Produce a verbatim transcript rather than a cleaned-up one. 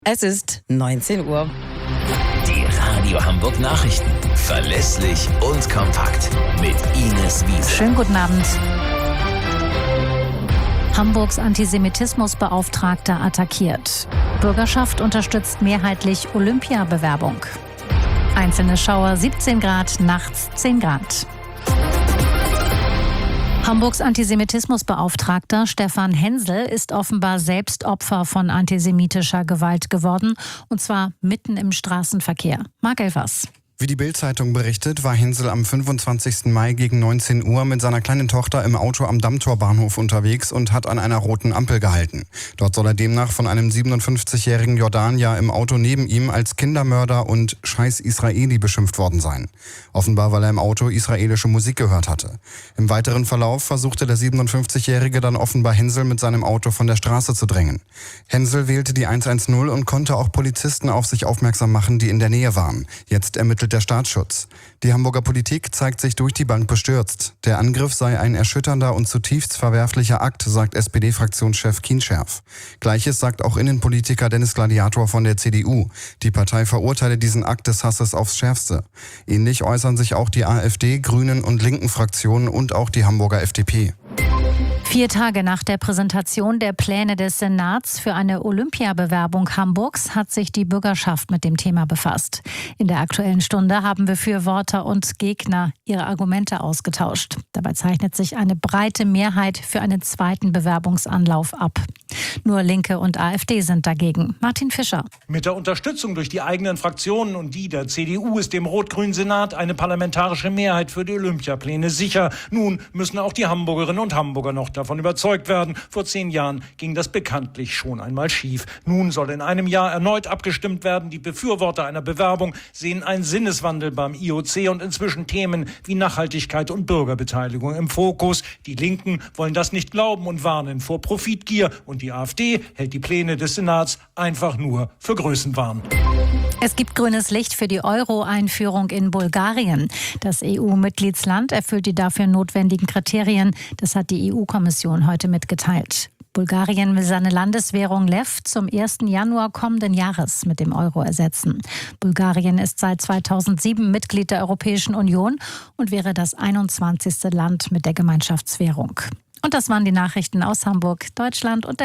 Es ist neunzehn Uhr. Die Radio Hamburg Nachrichten. Verlässlich und kompakt. Mit Ines Wiese. Schönen guten Abend. Hamburgs Antisemitismusbeauftragter attackiert. Bürgerschaft unterstützt mehrheitlich Olympiabewerbung. Einzelne Schauer siebzehn Grad, nachts zehn Grad. Hamburgs Antisemitismusbeauftragter Stefan Hensel ist offenbar selbst Opfer von antisemitischer Gewalt geworden, und zwar mitten im Straßenverkehr. Marc Elvers. Wie die Bild-Zeitung berichtet, war Hensel am fünfundzwanzigsten Mai gegen neunzehn Uhr mit seiner kleinen Tochter im Auto am Dammtorbahnhof unterwegs und hat an einer roten Ampel gehalten. Dort soll er demnach von einem siebenundfünfzigjährigen Jordanier im Auto neben ihm als Kindermörder und Scheiß Israeli beschimpft worden sein. Offenbar, weil er im Auto israelische Musik gehört hatte. Im weiteren Verlauf versuchte der siebenundfünfzigjährige dann offenbar Hensel mit seinem Auto von der Straße zu drängen. Hensel wählte die hundertzehn und konnte auch Polizisten auf sich aufmerksam machen, die in der Nähe waren. Jetzt ermittelt der Staatsschutz. Die Hamburger Politik zeigt sich durch die Bank bestürzt. Der Angriff sei ein erschütternder und zutiefst verwerflicher Akt, sagt S P D-Fraktionschef Kienscherf. Gleiches sagt auch Innenpolitiker Dennis Gladiator von der C D U. Die Partei verurteile diesen Akt des Hasses aufs Schärfste. Ähnlich äußern sich auch die AfD, Grünen und linken Fraktionen und auch die Hamburger F D P. Vier Tage nach der Präsentation der Pläne des Senats für eine Olympiabewerbung Hamburgs hat sich die Bürgerschaft mit dem Thema befasst. In der Aktuellen Stunde haben Befürworter und Gegner ihre Argumente ausgetauscht. Dabei zeichnet sich eine breite Mehrheit für einen zweiten Bewerbungsanlauf ab. Nur Linke und AfD sind dagegen. Martin Fischer. Mit der Unterstützung durch die eigenen Fraktionen und die der C D U ist dem rot-grünen Senat eine parlamentarische Mehrheit für die Olympiapläne sicher. Nun müssen auch die Hamburgerinnen und Hamburger noch davon überzeugt werden. Vor zehn Jahren ging das bekanntlich schon einmal schief. Nun soll in einem Jahr erneut abgestimmt werden. Die Befürworter einer Bewerbung sehen einen Sinneswandel beim I O C und inzwischen Themen wie Nachhaltigkeit und Bürgerbeteiligung im Fokus. Die Linken wollen das nicht glauben und warnen vor Profitgier. Und die AfD hält die Pläne des Senats einfach nur für Größenwahn. Es gibt grünes Licht für die Euro-Einführung in Bulgarien. Das E U-Mitgliedsland erfüllt die dafür notwendigen Kriterien. Das hat die E U-Kommission heute mitgeteilt. Bulgarien will seine Landeswährung Lev zum ersten Januar kommenden Jahres mit dem Euro ersetzen. Bulgarien ist seit zweitausendsieben Mitglied der Europäischen Union und wäre das einundzwanzigste Land mit der Gemeinschaftswährung. Und das waren die Nachrichten aus Hamburg, Deutschland und der